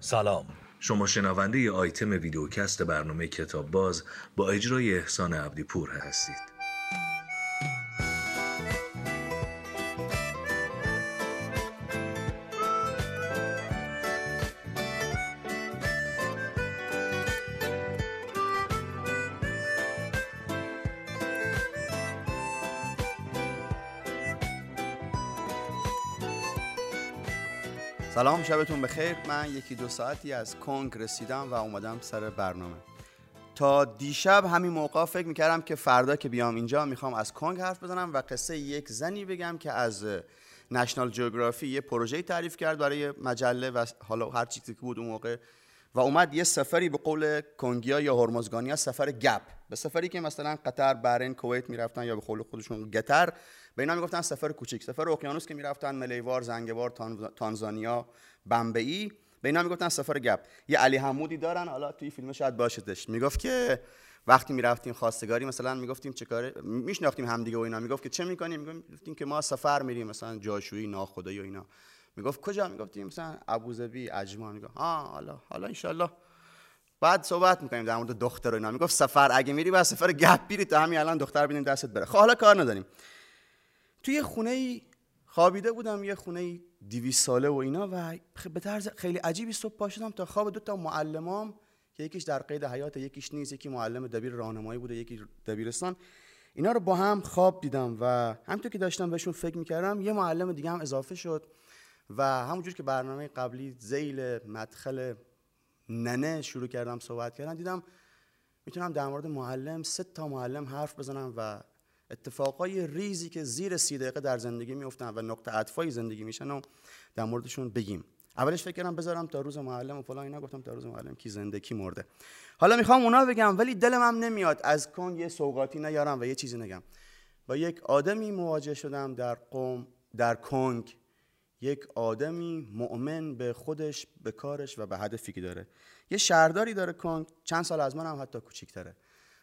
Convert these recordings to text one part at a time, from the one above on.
سلام، شما شنونده ی آیتم ویدیوکست برنامه کتاب باز با اجرای احسان عبدی‌پور هستید. سلام، شبتون بخیر. من یکی دو ساعتی از کنگ رسیدم و اومدم سر برنامه. تا دیشب همین موقع فکر میکردم که فردا که بیام اینجا میخوام از کنگ حرف بزنم و قصه یک زنی بگم که از نشنال جیوگرافی یه پروژه‌ای تعریف کرد برای مجله و حالا هر چیزی که بود اون موقع و اومد یه سفری به قول کنگیا یا هرمزگانیا سفر گپ، به سفری که مثلا قطر، بحرین، کویت میرفتن یا به قول خودشون قطر، به اینا میگفتن سفر کوچیک. سفر اقیانوس که میرفتن ملیوار، زنگبار، تانزانیا، بمبئی، به اینا میگفتن سفر گپ. یه علی حمودی دارن، حالا توی فیلم شاید باشدش، میگفت که وقتی میرفتیم خواستگاری مثلا میگفتیم چه کاره، میشناختیم همدیگه و اینا، میگفت که چه میکنیم، میگفتیم که ما سفر میریم مثلا جاشویی، ناخدایی و اینا. میگفت کجا؟ میگفتیم مثلا ابوظبی، عجمان. میگفت حالا ان شاءالله بعد صحبت میکنیم در مورد دختر و اینا. میگفت سفر اگه میری بعد سفر گپ بیری تا همین الان دختر ببینیم دستت بره. خب حالا کار نداریم. توی خونه‌ای خوابیده بودم، یه خونه 200 ساله و اینا، و به طرز خیلی عجیبی صبح پا شدم تا خواب 2 معلمام که یکیش در قید حیات، یکیش نیست، یکی معلم دبیر راهنمایی بوده، یکی دبیرستان. اینا رو با هم خواب دیدم و همونطور که داشتم بهشون فکر میکردم یه معلم دیگه هم اضافه شد و همونجور که برنامه قبلی ذیل مدخل ننه شروع کردم صحبت کردن، دیدم میتونم در مورد معلم 3 معلم حرف بزنم و اتفاقای ریزی که زیر 30 دقیقه در زندگی میفتن و نقطه عطفای زندگی میشن و در موردشون بگیم. اولش فکر کردم بذارم تا روز معلم و فلان اینا، گفتم تا روز معلم کی زنده کی مرده. حالا میخوام اونا بگم ولی دلم هم نمیاد از کنگ یه سوغاتی نیارم و یه چیزی نگم. با یک آدمی مواجه شدم در کنگ، یک آدمی مؤمن به خودش، به کارش و به هدفی که داره. یه شهرداری داره کنگ، چند سال از من هم حتی کوچیک‌تره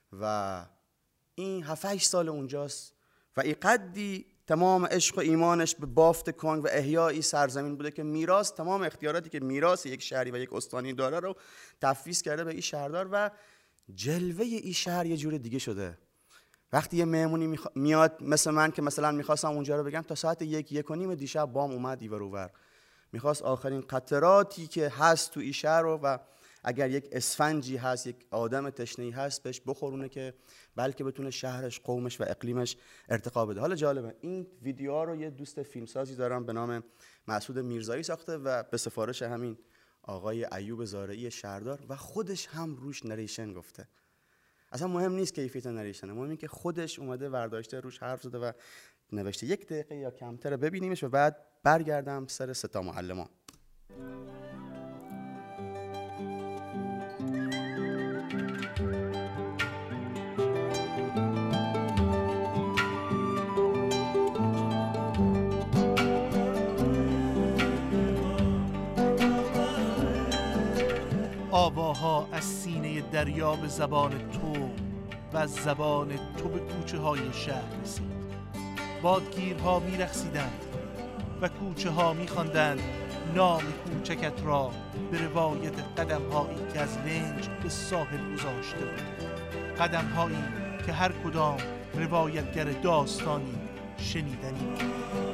و این 7-8 سال اونجاست و اینقدی تمام عشق و ایمانش به بافت کنگ و احیای سرزمین بوده که میراث، تمام اختیاراتی که میراث یک شهری و یک استانی داره رو تفویض کرده به این شهردار و جلوه این شهر یه جور دیگه شده. وقتی یه مهمونی میاد مثل من که مثلا میخواستم اونجا رو بگم، تا ساعت 1-1:30 دیشب بام اومد ایور اوور، میخواست آخرین قطراتی که هست تو این شهر رو و اگر یک اسفنجی هست، یک آدم تشنه‌ای هست، بهش بخورونه که بلکه بتونه شهرش، قومش و اقلیمش ارتقا بده. حالا جالبه این ویدیوها رو یه دوست فیلمسازی دارم به نام مسعود میرزایی ساخته و به سفارش همین آقای ایوب زارعی شهردار و خودش هم روش نریشن گفته. اصلا مهم نیست کیفیت نریشن، مهم اینه که خودش اومده ورداشته روش حرف زده و نوشته. 1 دقیقه یا کمتر ببینیمش و بعد برگردم سر 3 معلمان. آواها از سینه دریا به زبان تو و از زبان تو به کوچه های شهر رسید. بادگیرها می رقصیدند و کوچه ها می خواندند نام کوچکت را به روایت قدم هایی که از لنج به ساحل گذاشته بود، قدم هایی که هر کدام روایتگر داستانی شنیدنی بود.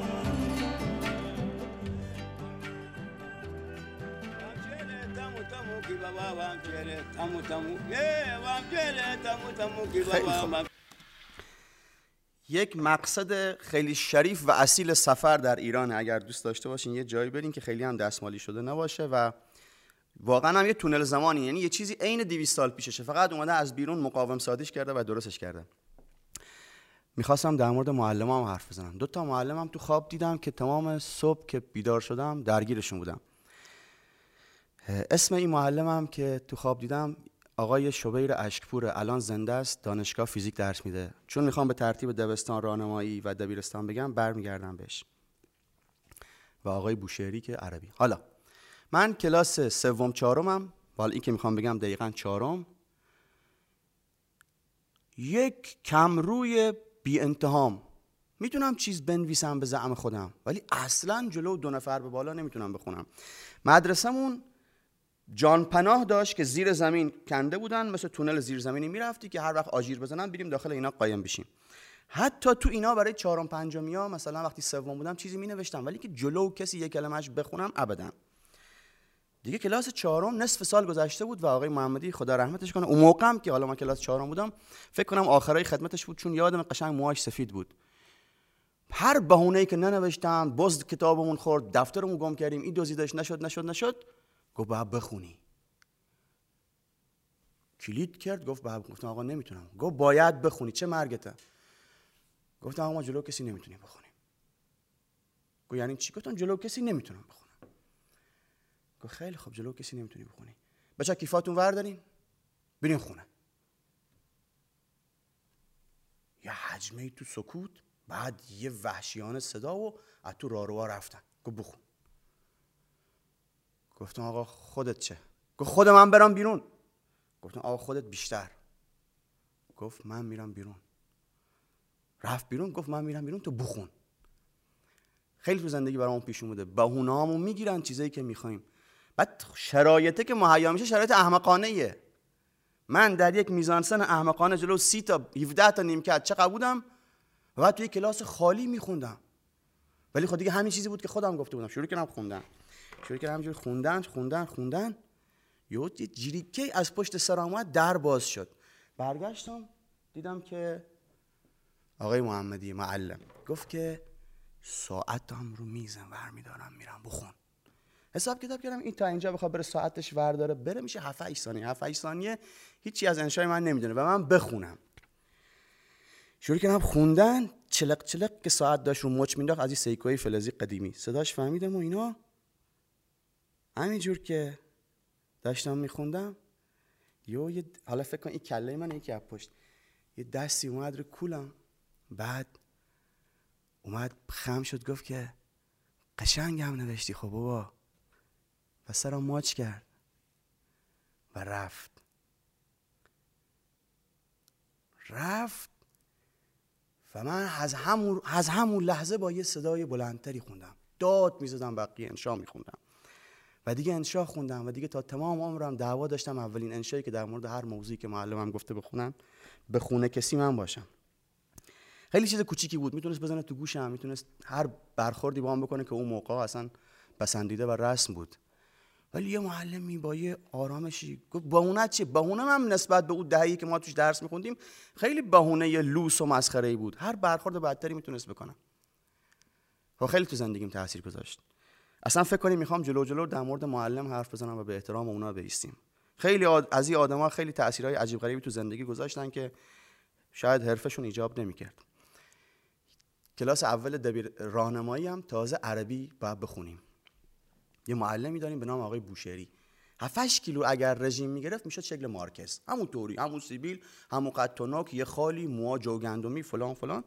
یک مقصد خیلی شریف و اصیل سفر در ایران، اگر دوست داشته باشین یه جایی برین که خیلی هم دستمالی شده نباشه و واقعا هم یه تونل زمانی، یعنی یه چیزی عین 200 سال پیششه، فقط اومده از بیرون مقاوم سازیش کرده و درستش کرده. میخواستم در مورد معلمام حرف بزنم. 2 معلمم تو خواب دیدم که تمام صبح که بیدار شدم درگیرشون بودم. اسم این معلمم که تو خواب دیدم آقای شبیر اشکپور، الان زنده است، دانشگاه فیزیک درس میده. چون میخوام به ترتیب دبستان، راهنمایی و دبیرستان بگم برمیگردم بهش. و آقای بوشهری که عربی. حالا من کلاس 3-4م، حالا این که میخوام بگم دقیقاً 4م، یک کمروی بی انتهام، میتونم چیز بنویسم به زعم خودم ولی اصلا جلو 2 نفر به بالا نمیتونم بخونم. مدرسمون جان پناه داشت که زیر زمین کنده بودن، مثل تونل زیر زمینی میرفتی که هر وقت آژیر بزنن بریم داخل اینا قایم بشیم. حتی تو اینا برای چهارم پنجمیا مثلا وقتی سوم بودم چیزی می نوشتم، ولی که جلو کسی یک کلمه‌اش بخونم ابدا. دیگه کلاس چهارم نصف سال گذشته بود و آقای محمدی خدا رحمتش کنه، اون موقع هم که حالا من کلاس چهارم بودم فکر کنم آخرای خدمتش بود، چون یادم قشنگ موهاش سفید بود. هر بهونه‌ای که ننوشتم، باز کتابمون خورد، دفترمون گم کردیم، این دزدیدش نشد، گفت باید بخونی. کلید کرد گفت گفتم آقا نمیتونم. گفت باید بخونی. چه مرگته؟ گفتم آقا ما جلو کسی نمیتونیم بخونیم. گفت یعنی چی؟ گفتم جلو کسی نمیتونم بخونم. گفت خیلی خوب، جلو کسی نمیتونی بخونی. بچا کیفاتون وردارین برین خونه. یه حجمه تو سکوت، بعد یه وحشیانه صدا و از تو راهرو رفتن. گفت بخون. گفتم آقا خودت چه؟ گفت خود من برام بیرون. گفتم آقا خودت بیشتر. گفت من میرم بیرون. رفت بیرون، گفت من میرم بیرون، تو بخون. خیلی تو زندگی برامون پیش اومده بهونه‌هامون میگیرن چیزایی که میخوایم، بعد شرایطی که مهیا میشه شرایط احمقانه ایه. من در یک میزانسن احمقانه جلو 30 تا 17 تا نیمکت چقدر بودم و بعد توی کلاس خالی میخوندم، ولی خود دیگه همین چیزی بود که خودم گفته بودم. شروع کردم همینجوری خوندن یه جریکه از پشت سر اومد، در باز شد. برگشتم دیدم که آقای محمدی معلم گفت که ساعتم رو میزم برمیدارم میرم بخون. حساب کتاب کردم این تا اینجا بخواد بره ساعتش ورداره بره میشه 7-8 ثانیه. 7-8 ثانیه هیچی از انشای من نمیدونه و من بخونم. شروع کردم خوندن، چلق که ساعت داشت رو مچ مینداخت از این سیکوی فلزی قدیمی، صداش فهمیدم و اینا. همینجور که داشتم میخوندم حالا فکر کن این کله من یکی از پشت یه دستی اومد رو کولم، بعد اومد خم شد گفت که قشنگ هم نوشتی خب بابا، و سرم ماچ کرد و رفت و من از همون لحظه با یه صدای بلندتری خوندم، داد میزدم، بقیه انشا میخوندم و دیگه انشا خوندم و دیگه تا تمام عمرم دعوا داشتم اولین انشایی که در مورد هر موضوعی که معلمم گفته بخونم بخونه کسی من باشم. خیلی چیز کوچیکی بود، میتونست بزنه تو گوشم، میتونست هر برخوردی با هم بکنه که اون موقع اصلا پسندیده و رسم بود، ولی یه معلمی با یه آرامشی گفت بهونه چیه؟ بهونه هم نسبت به اون دهه‌ای که ما توش درس میخوندیم خیلی بهونه یه لوس و مسخره‌ای بود، هر برخورد بدتری میتونست بکنه و خیلی تو زندگیم تاثیر گذاشت. اصلا فکر کنیم میخوام جلو در مورد معلم حرف بزنم و به احترام اونا بایستیم. خیلی از این آدما خیلی تاثیرهای عجیب غریبی تو زندگی گذاشتن که شاید حرفشون ایجاب نمیکرد. کلاس اول دبیر راهنمایی هم تازه عربی باید بخونیم. یه معلمی داریم به نام آقای بوشهری، 7-8 کیلو اگر رژیم میگرفت میشد شکل مارکز، همون طوری، همون سیبیل، همون قد و نوک، یه خالی، موها جوگندمی، فلان.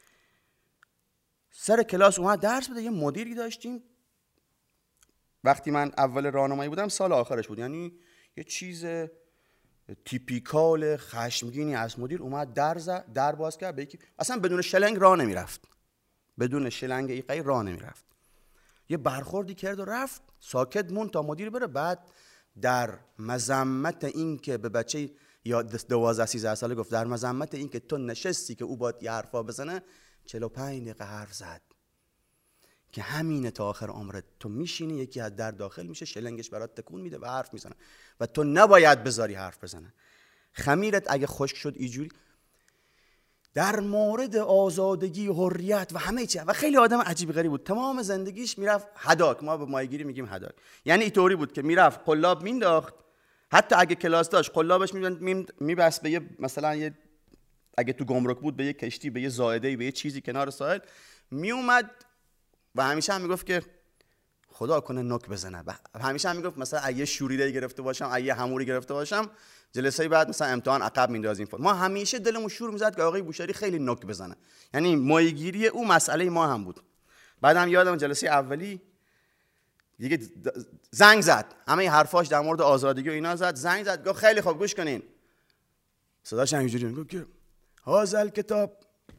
سر کلاس اومد درس بده. یه مدیری داشتیم وقتی من اول راهنمایی بودم، سال آخرش بود، یعنی یه چیز تیپیکال خشمگینی از مدیر اومد در باز کرد به یکی، اصلا بدون شلنگ راه نمیرفت، بدون شلنگ ایقعی راه نمیرفت، یه برخوردی کرد و رفت، ساکت مون تا مدیر بره. بعد در مذمت این که به بچه یا 12-13 ساله گفت در مذمت این که تو نشستی که او باید یه حرفا بزنه 45 دقیقه حرف زد که همینه تا آخر عمرت. تو میشینی یکی از در داخل میشه، شلنگش برات تکون میده و حرف میزنه و تو نباید بذاری حرف بزنه. خمیرت اگه خشک شد اینجوری در مورد آزادگی، حریت و همه چی. و خیلی آدم عجیب غریب بود، تمام زندگیش میرفت هداک، ما به ماهیگیری میگیم هداک، یعنی اینطوری بود که میرفت قلاب مینداخت، حتی اگه کلاس داشت قلابش میبست به یه مثلا اگه تو گمرک بود به یه کشتی، به یه زائده، به یه چیزی کنار ساحل میومد و همیشه هم میگفت که خدا کنه نوک بزنه. و همیشه هم میگفت مثلا اگه شوریده گرفته باشم، اگه هموری گرفته باشم، جلسه بعد مثلا امتحان عقب میندازیم. ما همیشه دلمون شور میزد که آقای بوشهری خیلی نوک بزنه، یعنی ماهیگیری او مسئله ما هم بود. بعدم یادم جلسه اولی دیگه زنگ زد، همه حرفاش در مورد آزادگی و اینا زد، زنگ زد گفت خیلی خوب گوش کنین، صداش اینجوری گفت که هازل کتاب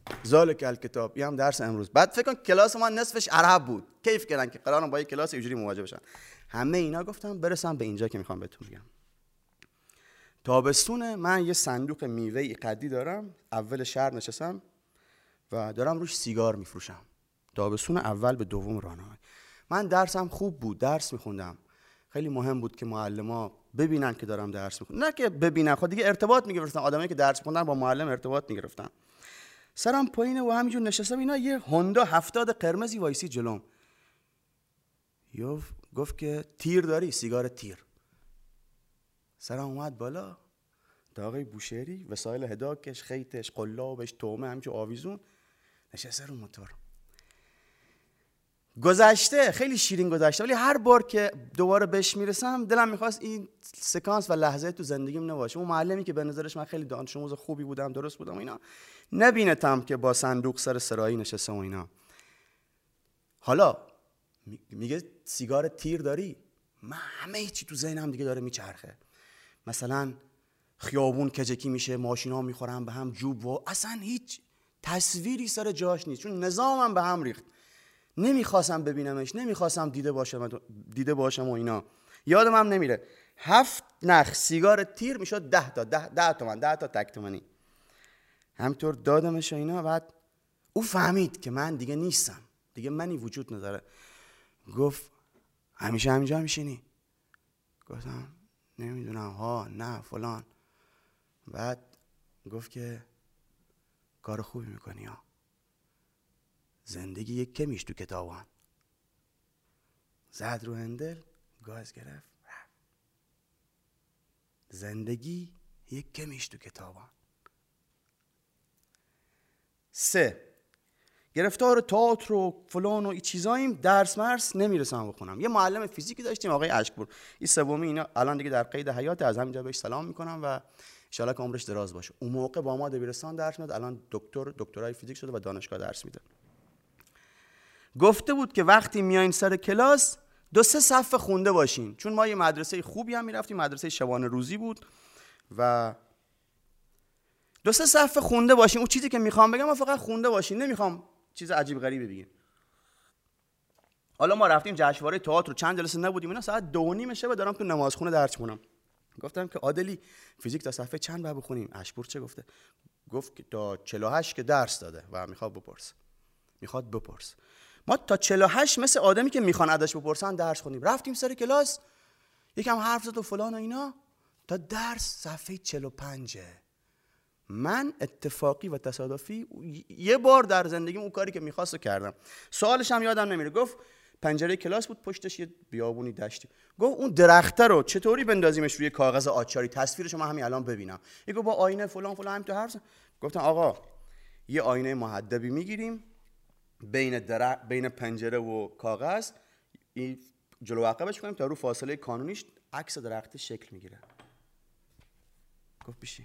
ذالک الکتاب، این هم درس امروز. بعد فکر کن کلاس ما نصفش عرب بود، کیف کردن که قرارم با یک کلاس اینجوری مواجه بشن. همه اینا گفتم برسم به اینجا که میخوام بهتون بگم. تابستون من یه صندوق میوه‌ای قدی دارم، اول شهر نشستم و دارم روش سیگار میفروشم. تابستون اول به دوم راهنمایی. من درسم خوب بود، درس میخوندم. خیلی مهم بود که معلما ببینن که دارم درس میخونم، نه که ببینن، خود دیگه ارتباط میگرفتن. آدمایی که درس میخوندن با معلم ارتباط میگرفتن. سرم پایینه و همینجور نشستم، اینا یه هوندا 70 قرمزی وایسی جلوم. گفت که تیر داری؟ سیگار تیر. سرم اومد بالا، داغی بوشهری، وسایل هداکش، خیتش، قلابش، تومه، همینجور آویزون نشسته رو موتور. گذشته خیلی شیرین گذشته، ولی هر بار که دوباره بهش میرسم دلم میخواست این سکانس و لحظه تو زندگیم نباشه. اون معلمی که به نظرش من خیلی دانش آموز خوبی بودم، درست بودم و اینا، نبینتم که با صندوق سر سرایی نشسته و اینا. حالا میگه سیگار تیر داری؟ من همه چی تو ذهنم دیگه داره میچرخه. مثلا خیابون کجکی میشه، ماشینا میخورن به هم، جوب، و اصلا هیچ تصویری سر جاش نیست، چون نظامم به هم ریخت. نمیخواستم ببینمش، نمیخواستم دیده باشم و اینا. یادم هم نمیره 7 نخ سیگار تیر میشد 10 تومن، 10 تا تک تومنی. همطور دادمش و اینا. بعد او فهمید که من دیگه نیستم، دیگه منی وجود نداره. گفت همیشه همینجا میشینی؟ گفتم نمیدونم، ها نه فلان. بعد گفت که کار خوبی میکنی ها، زندگی یک کمیش تو کتابان. زد رو هندل، گاز گرفت، زندگی یک کمیش تو کتابان. 3 گرفتار تئاتر و فلان و این چیزاییم، درس مرس نمیرسم بخونم. یه معلم فیزیکی داشتیم آقای اشکپور، این سومی اینا الان دیگه در قید حیات، از همینجا بهش سلام میکنم و ان شاءالله که عمرش دراز باشه. اون موقع با ما دبیرستان درس میداد، الان دکترای فیزیک شده و دانشگاه درس میده. گفته بود که وقتی میایین سر کلاس 2-3 صفحه خونده باشین، چون ما یه مدرسه خوبی هم میرفتیم، مدرسه شبانه روزی بود و 2-3 صفحه خونده باشین. اون چیزی که میخوام بگم، فقط خونده باشین، نمیخوام چیز عجیب غریبی بگین. حالا ما رفتیم جشنواره تئاتر، چند جلسه نبودیم اینا، ساعت 2:30 شب دارم تو نمازخونه درس میخونم. گفتم که عادلی فیزیک تا صفحه چند بعد بخونیم؟ اشپور چه گفته؟ گفت که تا 48 که درس داده و میخواد بپرس. ما تا 48 مثل آدمی که میخوان ازش بپرسن درس خوندیم. رفتیم سر کلاس، یکم حرف زد و فلان و اینا، تا درس صفحه 45. من اتفاقی و تصادفی یه بار در زندگیم اون کاری که میخواستو کردم. سوالش هم یادم نمیره. گفت پنجره کلاس بود، پشتش یه بیابونی دشتی. گفت اون درخته رو چطوری بندازیمش روی کاغذ آچاری، تصویرش من همین الان ببینم. گفت با آینه فلان فلان همین تو حرف. گفتم آقا یه آینه محدبی میگیریم، بین پنجره و کاغذ این جلو عقبش کنیم تا رو فاصله کانونیش عکس درخت شکل میگیره. گفت بشین.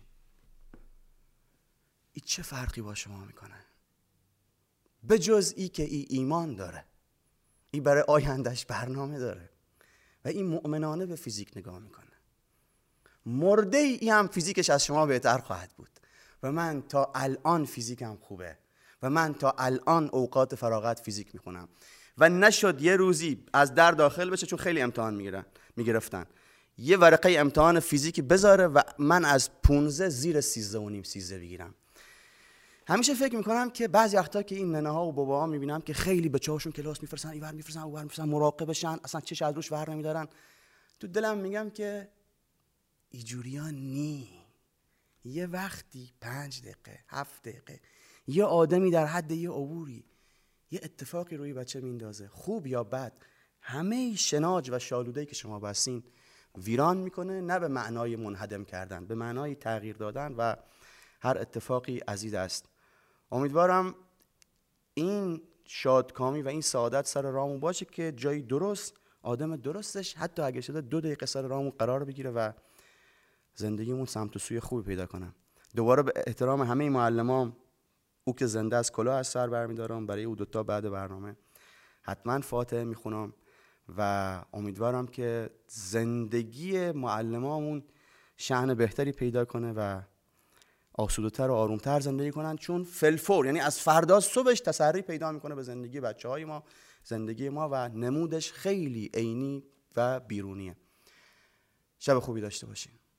این چه فرقی با شما میکنه؟ به جز ای که ای ایمان داره، ای برای آیندهش برنامه داره و این مؤمنانه به فیزیک نگاه میکنه. مرده ای هم فیزیکش از شما بهتر خواهد بود و من تا الان فیزیکم خوبه و من تا الان اوقات فراغت فیزیک میخونم و نشد یه روزی از در داخل بشه، چون خیلی امتحان میگرفتن، یه ورقه امتحان فیزیکی بذاره و من از 15 زیر 13.5 بگیرم. همیشه فکر میکنم که بعضی وقتا که این ننه‌ها و باباها میبینم که خیلی بچه‌هاشون کلاس میفرستن، اینور میفرستن اونور میفرستن، مراقبشن، اصلا چش از روش ور نمیدارن. تو دلم میگم که اینجوریا نی. یه وقتی 5 دقیقه 7 دقیقه یه آدمی در حد یه عبوری یه اتفاقی روی بچه میندازه، خوب یا بد، همه شناج و شالوده‌ای که شما بستین ویران میکنه، نه به معنای منهدم کردن، به معنای تغییر دادن و هر اتفاقی عزیز است. امیدوارم این شادکامی و این سعادت سر رامون باشه که جایی درست، آدم درستش حتی اگه شده 2 دقیقه سر رامون قرار بگیره و زندگیمون سمت و سوی خوبی پیدا کنه. دوباره به احترام همه معلمان، او که زنده از کلاه از سر برمیدارم، برای او دوتا بعد برنامه حتما فاتحه میخونم و امیدوارم که زندگی معلمامون شأن بهتری پیدا کنه و آسوده‌تر و آرومتر زندگی کنن، چون فلفور یعنی از فردا صبحش تسری پیدا میکنه به زندگی بچه‌های ما، زندگی ما، و نمودش خیلی عینی و بیرونیه. شب خوبی داشته باشین.